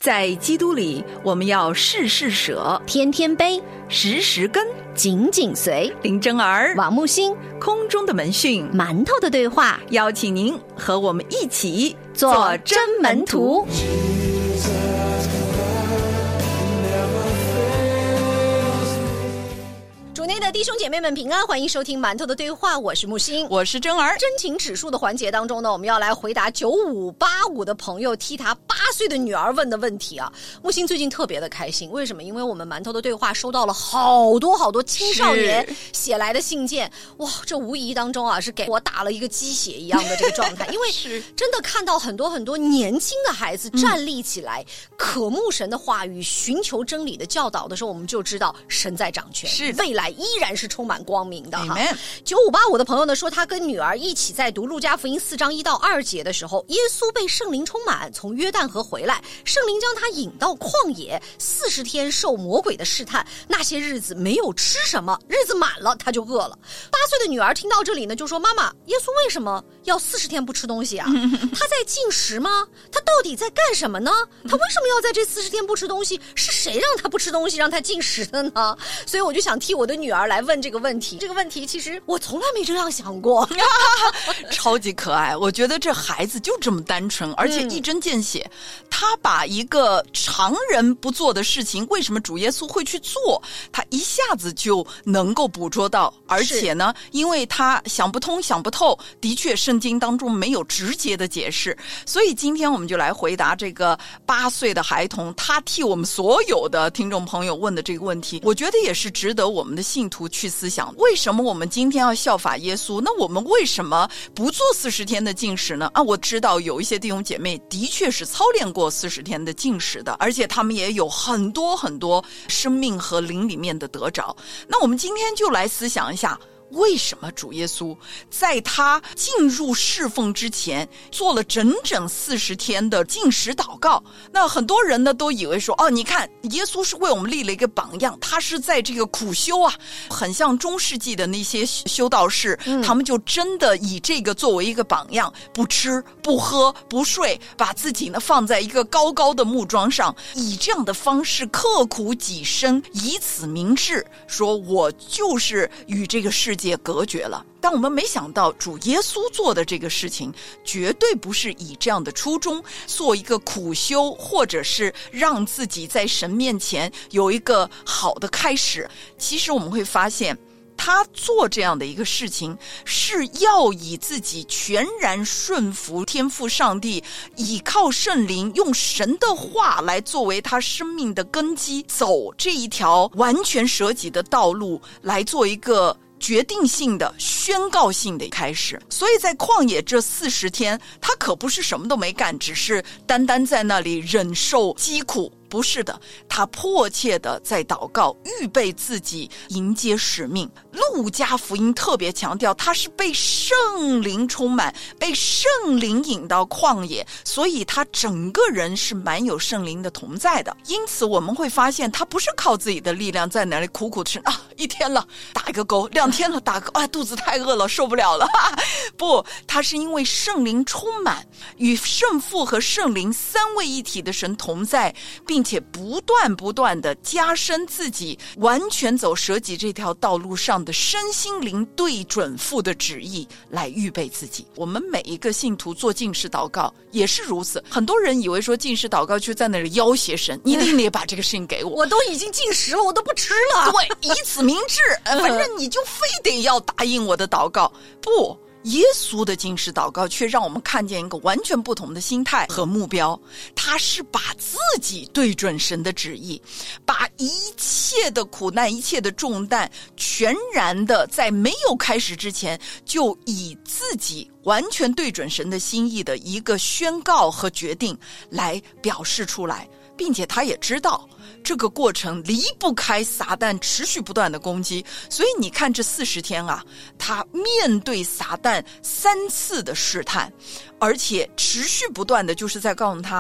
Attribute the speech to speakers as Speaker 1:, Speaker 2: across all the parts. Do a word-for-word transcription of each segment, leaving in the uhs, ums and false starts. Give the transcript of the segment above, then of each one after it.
Speaker 1: 在基督里，我们要事事舍，
Speaker 2: 天天悲，
Speaker 1: 时时跟，
Speaker 2: 紧紧随。
Speaker 1: 林真儿、
Speaker 2: 王木星，
Speaker 1: 空中的门讯，
Speaker 2: 馒头的对话，
Speaker 1: 邀请您和我们一起
Speaker 2: 做真门徒。主内的弟兄姐妹们平安，欢迎收听馒头的对话，我是木星，
Speaker 1: 我是真儿。
Speaker 2: 真情指数的环节当中呢，我们要来回答九五八五的朋友替他八岁的女儿问的问题啊。木星最近特别的开心，为什么？因为我们馒头的对话收到了好多好多青少年写来的信件，哇，这无疑当中啊是给我打了一个鸡血一样的这个状态，因为真的看到很多很多年轻的孩子站立起来，嗯、渴慕神的话语，寻求真理的教导的时候，我们就知道神在掌权，是未来依然是充满光明的哈。九五八五的朋友呢说，他跟女儿一起在读路加福音四章一到二节的时候，耶稣被圣灵充满，从约旦河回来，圣灵将他引到旷野，四十天受魔鬼的试探，那些日子没有吃什么，日子满了他就饿了。八岁的女儿听到这里呢，就说：“妈妈，耶稣为什么要四十天不吃东西啊？他在禁食吗？他到底在干什么呢？他为什么要在这四十天不吃东西？是谁让他不吃东西，让他禁食的呢？”所以我就想替我的女儿来问这个问题。这个问题其实我从来没这样想过，
Speaker 1: 超级可爱。我觉得这孩子就这么单纯，而且一针见血。嗯、他把一个常人不做的事情，为什么主耶稣会去做，他一下子就能够捕捉到。而且呢，因为他想不通想不透，的确圣经当中没有直接的解释，所以今天我们就来回答这个八岁的孩童，他替我们所有的听众朋友问的这个问题，我觉得也是值得我们的信徒去思想。为什么我们今天要效法耶稣？那我们为什么不做四十天的禁食呢？啊，我知道有一些弟兄姐妹的确是操练过四十天的禁食的，而且他们也有很多很多生命和灵里面的得着。那我们今天就来思想一下，为什么主耶稣在他进入侍奉之前做了整整四十天的禁食祷告？那很多人呢都以为说，哦，你看耶稣是为我们立了一个榜样，他是在这个苦修啊，很像中世纪的那些修道士，嗯、他们就真的以这个作为一个榜样，不吃不喝不睡，把自己呢放在一个高高的木桩上，以这样的方式刻苦己身，以此明志，说我就是与这个世界隔绝了。但我们没想到主耶稣做的这个事情绝对不是以这样的初衷做一个苦修，或者是让自己在神面前有一个好的开始。其实我们会发现他做这样的一个事情，是要以自己全然顺服天父上帝，倚靠圣灵，用神的话来作为他生命的根基，走这一条完全舍己的道路，来做一个决定性的宣告性的开始。所以在旷野这四十天，他可不是什么都没干，只是单单在那里忍受饥苦。不是的，他迫切的在祷告，预备自己迎接使命。路加福音特别强调，他是被圣灵充满，被圣灵引到旷野，所以他整个人是满有圣灵的同在的。因此我们会发现，他不是靠自己的力量在那里苦苦吃啊，一天了打一个勾，两天了打个啊，肚子太饿了受不了了。不，他是因为圣灵充满，与圣父和圣灵三位一体的神同在，并且不断不断的加深自己完全走舍己这条道路上的身心灵对准父的旨意，来预备自己。我们每一个信徒做禁食祷告也是如此。很多人以为说禁食祷告就在那里要挟神，你一定得把这个事情给我，
Speaker 2: 我都已经禁食了，我都不吃了。
Speaker 1: 对，以此明志，反正你就非得要答应我的祷告。不，耶稣的禁食祷告却让我们看见一个完全不同的心态和目标。他是把自己对准神的旨意，把一切的苦难一切的重担全然的在没有开始之前，就以自己完全对准神的心意的一个宣告和决定来表示出来。并且他也知道这个过程离不开撒旦持续不断的攻击，所以你看这四十天啊，他面对撒旦三次的试探，而且持续不断的就是在告诉他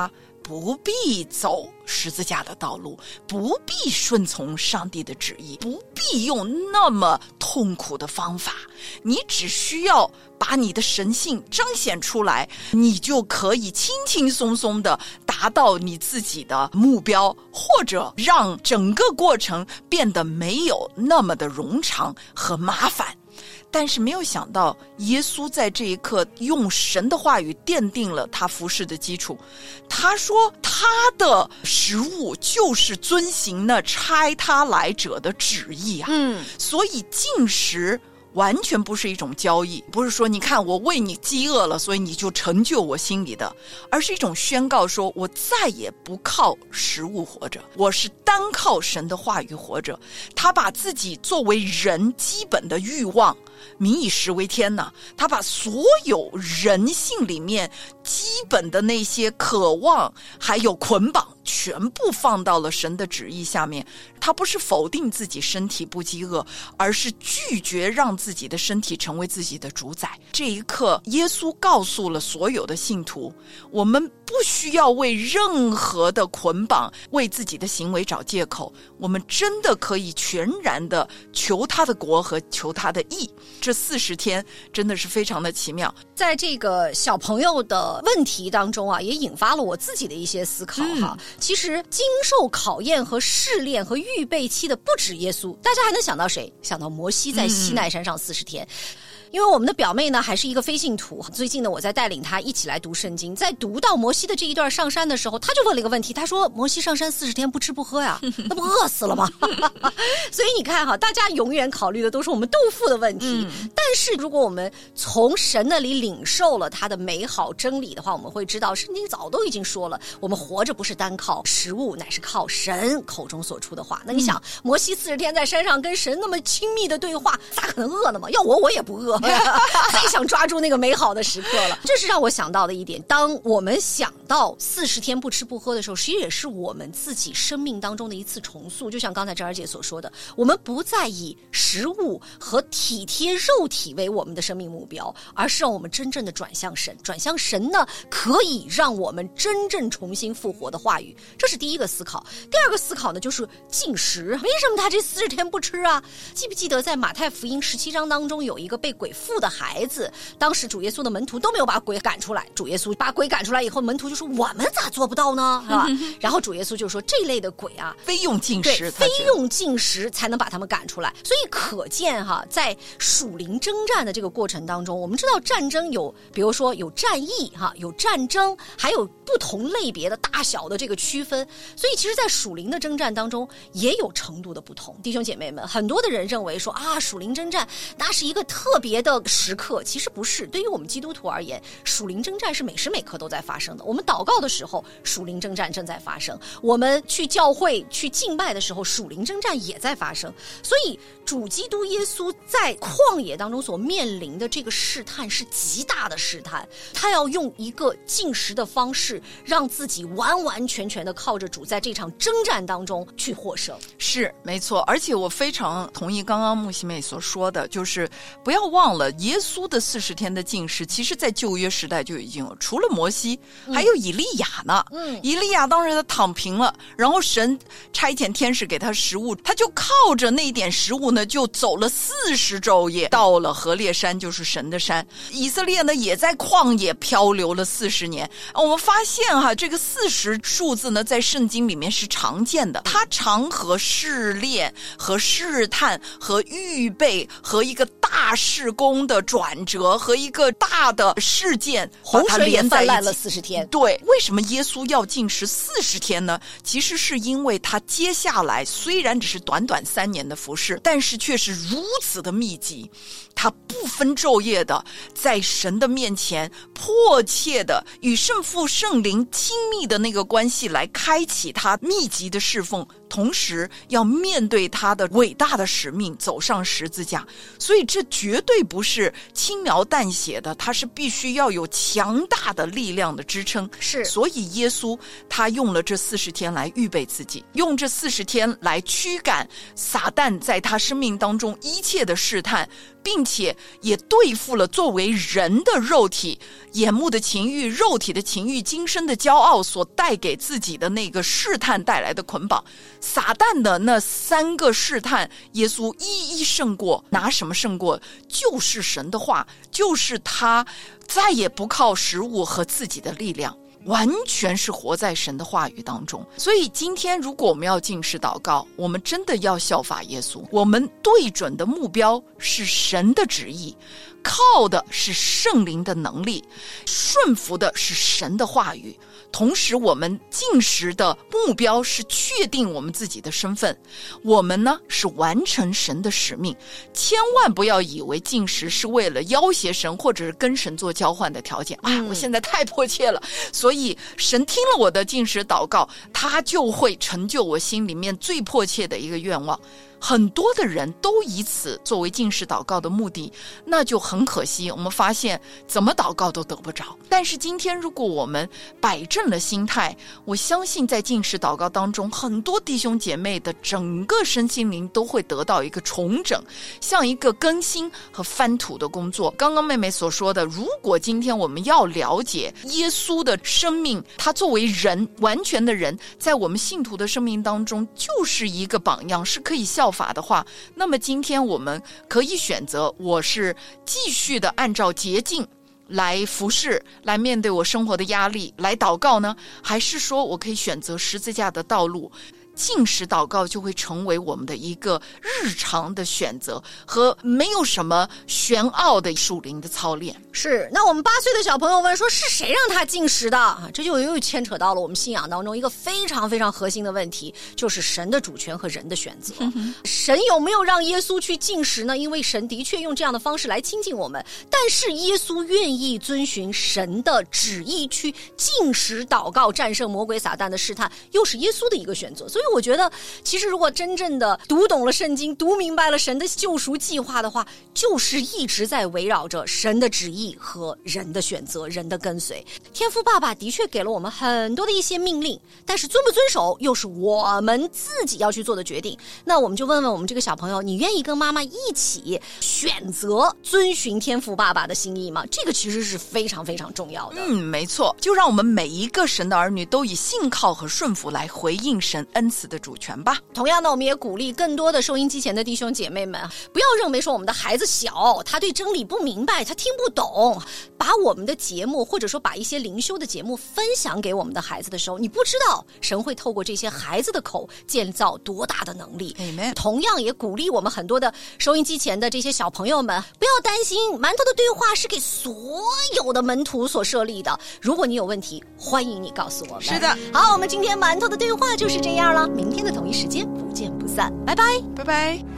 Speaker 1: 不必走十字架的道路，不必顺从上帝的旨意，不必用那么痛苦的方法，你只需要把你的神性彰显出来，你就可以轻轻松松的达到你自己的目标，或者让整个过程变得没有那么的冗长和麻烦。但是没有想到，耶稣在这一刻用神的话语奠定了他服事的基础。他说他的食物就是遵行那差他来者的旨意啊。
Speaker 2: 嗯，
Speaker 1: 所以进食完全不是一种交易，不是说你看我为你饥饿了，所以你就成就我心里的，而是一种宣告，说我再也不靠食物活着，我是单靠神的话语活着。他把自己作为人基本的欲望，民以食为天呢，他把所有人性里面基本的那些渴望还有捆绑全部放到了神的旨意下面。他不是否定自己身体不饥饿，而是拒绝让自己的身体成为自己的主宰。这一刻，耶稣告诉了所有的信徒，我们不需要为任何的捆绑为自己的行为找借口，我们真的可以全然的求他的国和求他的义。这四十天真的是非常的奇妙。
Speaker 2: 在这个小朋友的问题当中啊，也引发了我自己的一些思考哈。嗯、其实经受考验和试炼和预备期的不止耶稣，大家还能想到谁？想到摩西在西奈山上四十天。嗯，因为我们的表妹呢还是一个非信徒，最近呢我在带领她一起来读圣经，在读到摩西的这一段上山的时候，她就问了一个问题，她说摩西上山四十天不吃不喝呀，那不饿死了吗？所以你看哈，大家永远考虑的都是我们肚腹的问题，嗯、但是如果我们从神那里领受了他的美好真理的话，我们会知道圣经早都已经说了，我们活着不是单靠食物，乃是靠神口中所出的话。那你想，嗯、摩西四十天在山上跟神那么亲密的对话，咋可能饿呢嘛？要我我也不饿。太想抓住那个美好的时刻了，这是让我想到的一点。当我们想到四十天不吃不喝的时候，实际也是我们自己生命当中的一次重塑。就像刚才张儿姐所说的，我们不再以食物和体贴肉体为我们的生命目标，而是让我们真正的转向神。转向神呢，可以让我们真正重新复活的话语。这是第一个思考。第二个思考呢，就是禁食。为什么他这四十天不吃啊？记不记得在马太福音十七章当中有一个被鬼附的孩子，当时主耶稣的门徒都没有把鬼赶出来，主耶稣把鬼赶出来以后，门徒就说我们咋做不到呢？是吧？然后主耶稣就说这类的鬼啊，
Speaker 1: 非用禁食，
Speaker 2: 非用禁食才能把他们赶出来。所以可见哈，在属灵征战的这个过程当中，我们知道战争有，比如说有战役哈，有战争，还有不同类别的大小的这个区分。所以其实在属灵的征战当中也有程度的不同。弟兄姐妹们，很多的人认为说啊，属灵征战那是一个特别的时刻，其实不是。对于我们基督徒而言，属灵征战是每时每刻都在发生的。我们祷告的时候，属灵征战正在发生；我们去教会去敬拜的时候，属灵征战也在发生。所以主基督耶稣在旷野当中所面临的这个试探是极大的试探，他要用一个禁食的方式让自己完完全全的靠着主在这场征战当中去获胜。
Speaker 1: 是没错，而且我非常同意刚刚木西妹所说的，就是不要忘了耶稣的四十天的禁食，其实在旧约时代就已经有，除了摩西，还有以利亚呢。嗯，以利亚当时他躺平了，然后神差遣天使给他食物，他就靠着那一点食物呢，就走了四十昼夜，到了何烈山，就是神的山。以色列呢，也在旷野漂流了四十年。我们发现哈，这个四十数字呢，在圣经里面是常见的，它常和试炼、和试探、和预备、和一个大事工的转折和一个大的事件，
Speaker 2: 洪水也泛滥了四十天。
Speaker 1: 对，为什么耶稣要禁食四十天呢？其实是因为他接下来虽然只是短短三年的服事，但是却是如此的密集，他不分昼夜的在神的面前迫切的与圣父圣灵亲密的那个关系来开启他密集的侍奉，同时要面对他的伟大的使命，走上十字架。所以这绝对不是轻描淡写的，他是必须要有强大的力量的支撑。
Speaker 2: 是，
Speaker 1: 所以耶稣他用了这四十天来预备自己，用这四十天来驱赶撒旦在他生命当中一切的试探， 并且也对付了作为人的肉体、眼目的情欲、肉体的情欲、今生的骄傲所带给自己的那个试探带来的捆绑。撒旦的那三个试探，耶稣一一胜过。拿什么胜过？就是神的话，就是他再也不靠食物和自己的力量，完全是活在神的话语当中。所以今天如果我们要禁食祷告，我们真的要效法耶稣，我们对准的目标是神的旨意，靠的是圣灵的能力，顺服的是神的话语。同时我们禁食的目标是确定我们自己的身份，我们呢是完成神的使命。千万不要以为禁食是为了要挟神，或者是跟神做交换的条件。啊，我现在太迫切了，所以神听了我的禁食祷告，他就会成就我心里面最迫切的一个愿望。很多的人都以此作为禁食祷告的目的，那就很可惜，我们发现怎么祷告都得不着。但是今天如果我们摆正了心态，我相信在禁食祷告当中，很多弟兄姐妹的整个身心灵都会得到一个重整，像一个更新和翻土的工作。刚刚妹妹所说的，如果今天我们要了解耶稣的生命，他作为人，完全的人，在我们信徒的生命当中就是一个榜样，是可以效法的话，那么今天我们可以选择，我是继续的按照捷径来服侍，来面对我生活的压力，来祷告呢？还是说我可以选择十字架的道路？禁食祷告就会成为我们的一个日常的选择，和没有什么玄奥的属灵的操练。
Speaker 2: 是，那我们八岁的小朋友问说，是谁让他禁食的啊？这就又牵扯到了我们信仰当中一个非常非常核心的问题，就是神的主权和人的选择。嗯、神有没有让耶稣去禁食呢？因为神的确用这样的方式来亲近我们，但是耶稣愿意遵循神的旨意去禁食祷告，战胜魔鬼撒旦的试探，又是耶稣的一个选择。所以我觉得其实如果真正的读懂了圣经，读明白了神的救赎计划的话，就是一直在围绕着神的旨意和人的选择，人的跟随。天父爸爸的确给了我们很多的一些命令，但是遵不遵守又是我们自己要去做的决定。那我们就问问我们这个小朋友，你愿意跟妈妈一起选择遵循天父爸爸的心意吗？这个其实是非常非常重要的。
Speaker 1: 嗯，没错，就让我们每一个神的儿女都以信靠和顺服来回应神恩赐的主权吧。
Speaker 2: 同样呢，我们也鼓励更多的收音机前的弟兄姐妹们，不要认为说我们的孩子小，他对真理不明白，他听不懂，把我们的节目或者说把一些灵修的节目分享给我们的孩子的时候，你不知道神会透过这些孩子的口建造多大的能力。
Speaker 1: Amen。
Speaker 2: 同样也鼓励我们很多的收音机前的这些小朋友们，不要担心，馒头的对话是给所有的门徒所设立的，如果你有问题，欢迎你告诉我们。
Speaker 1: 是的，
Speaker 2: 好，我们今天馒头的对话就是这样了，明天的同一时间不见不散，拜拜，
Speaker 1: 拜拜。